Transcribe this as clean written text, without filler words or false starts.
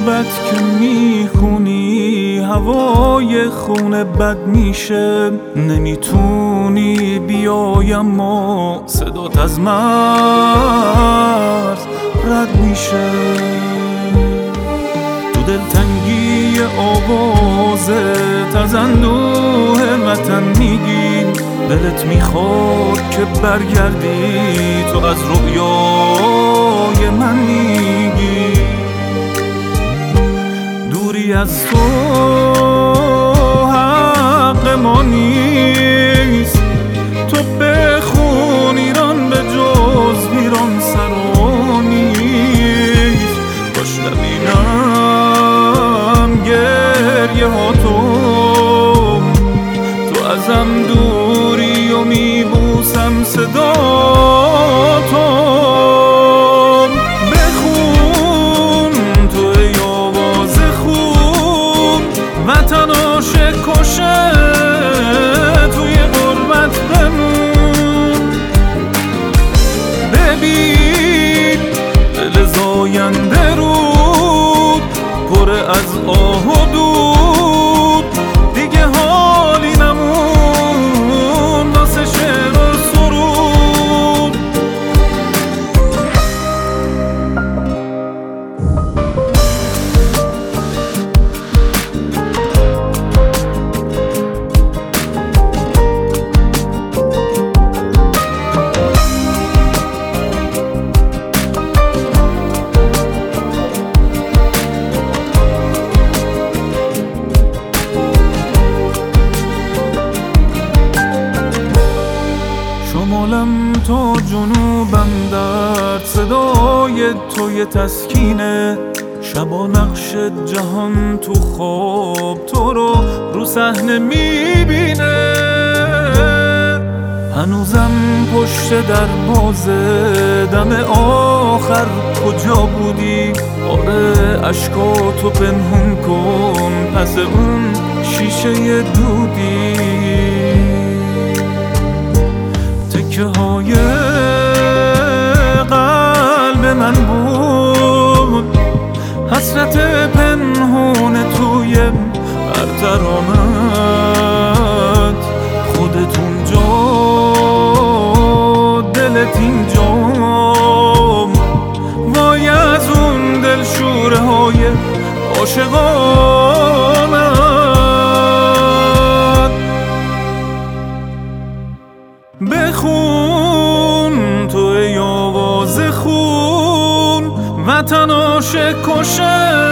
صبحت که میخونی هوای خونه بد میشه، نمیتونی بیای اما صدات از مرز رد میشه. تو دلتنگی آوازت از اندوه وطن میگی، دلت میخواد که برگردی، تو از رویای من میگی. دوری از تو حق ما نیست، تو بخون ایران به جز ویران سرا نیست. باش نبینم گریه ها تو ازم دوری و میبوسم صدا تو. بخون تو ای آواز خون، وطن عاشق کشه توی غربت بمون. ببین دل زاینده رود پر از آه و دود، دیگه حالی نمون واسه شعر و سرود. شمالم تا جنوبم در صدای توی تسکینه، شبا نقش جهان تو خواب تو رو صحنه میبینه. هنوزم پشت در بازه دم آخر کجا بودی؟ آره اشکاتو پنهون کن پس اون شیشه دودی. تکه های قلب من بود، حسرت پنهون توی هر ترانت. خودت اونجا دلت اینجا، وای از اون دلشوره های عاشقانت. بخون تو ای آواز خون، وطن عاشق کشه